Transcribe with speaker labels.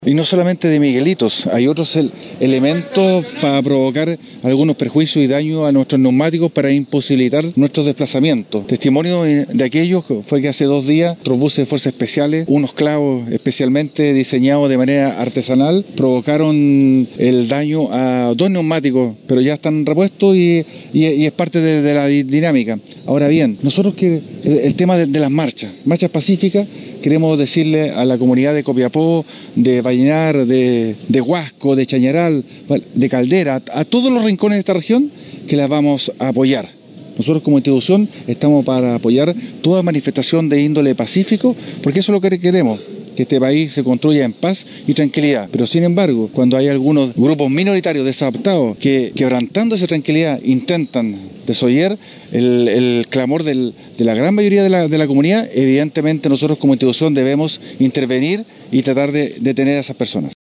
Speaker 1: Y no solamente de Miguelitos, hay otros elementos para provocar algunos perjuicios y daños a nuestros neumáticos para imposibilitar nuestros desplazamientos. Testimonio de aquello fue que hace 2 días otros buses de fuerzas especiales, unos clavos especialmente diseñados de manera artesanal, provocaron el daño a 2 neumáticos, pero ya están repuestos y es parte de la dinámica. Ahora bien, nosotros el tema de las marchas pacíficas, queremos decirle a la comunidad de Copiapó, de Vallenar, de Huasco, de Chañaral, de Caldera, a todos los rincones de esta región, que las vamos a apoyar. Nosotros como institución estamos para apoyar toda manifestación de índole pacífico, porque eso es lo que queremos, que este país se construya en paz y tranquilidad. Pero sin embargo, cuando hay algunos grupos minoritarios desadaptados que, quebrantando esa tranquilidad, intentan desoír el clamor de la gran mayoría de la comunidad, evidentemente nosotros como institución debemos intervenir y tratar de detener a esas personas.